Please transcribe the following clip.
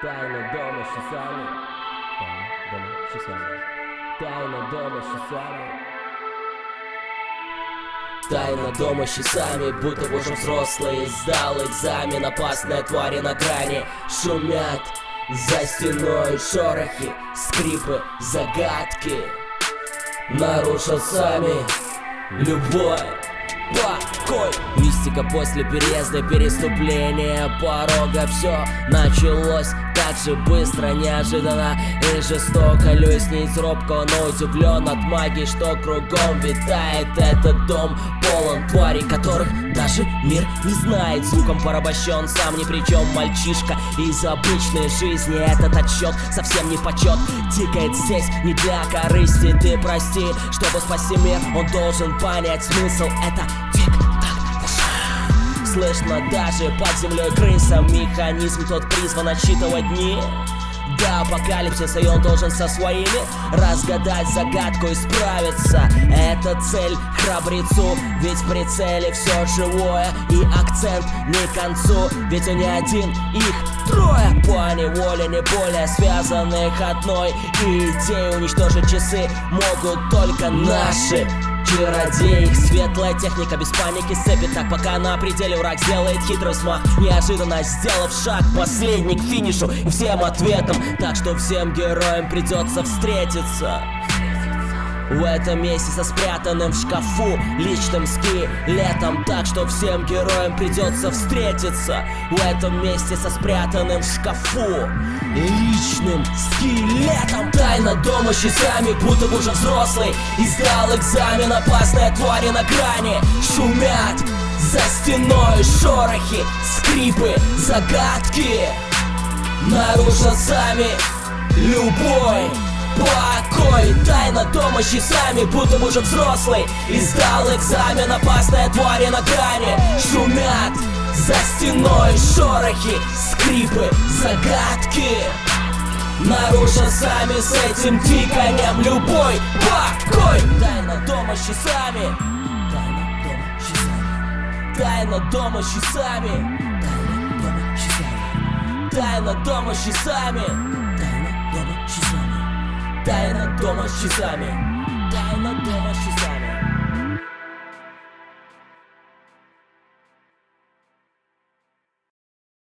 Тайна дома с часами. Тайна дома с часами. Тайна дома с часами. Тайна дома с часами, будто бы уже взрослый. Сдал экзамен, опасные твари на грани шумят за стеной, шорохи, скрипы, загадки нарушат сами любой покой. Мистика после переезда, переступления порога. Все началось так же быстро, неожиданно и жестоко. Лестниц робко, но удивлен от магии, что кругом витает. Этот дом полон тварей, которых даже мир не знает. Звуком порабощен, сам ни при чем мальчишка из обычной жизни. Этот отсчет совсем не почет. Тикает здесь не для корысти. Ты прости, чтобы спасти мир, он должен понять смысл. Это слышно даже под землей крысам. Механизм тот призван отсчитывать дни до апокалипсиса, и он должен со своими разгадать загадку и справиться. Это цель храбрецу, ведь в прицеле все живое. И акцент не к концу, ведь он не один, их трое. По неволе не более связанных одной идеей. Уничтожить часы могут только наши чародей. Их светлая техника без паники сцепит так, пока на пределе враг сделает хитрый взмах, неожиданно сделав шаг последний к финишу и всем ответом. Так что всем героям придется встретиться в этом месте со спрятанным в шкафу личным скелетом. Так что всем героям придется встретиться в этом месте со спрятанным в шкафу личным скелетом. Тайна дома с часами, будто бы уже взрослый. И сдал экзамен, опасные твари на грани шумят за стеной, шорохи, скрипы, загадки нарушат сами любой покой. Тайна дома с часами, будто бы уже взрослый. И сдал экзамен, опасные твари на грани шумят за стеной, шорохи, скрипы, загадки нарушат сами с этим тиканьем любой покой. Тайна дома с часами. Тайна дома с часами. Тайна дома с часами. Тайна дома с часами. Тайна дома с часами. Тайна дома с часами. Тайна дома с часами.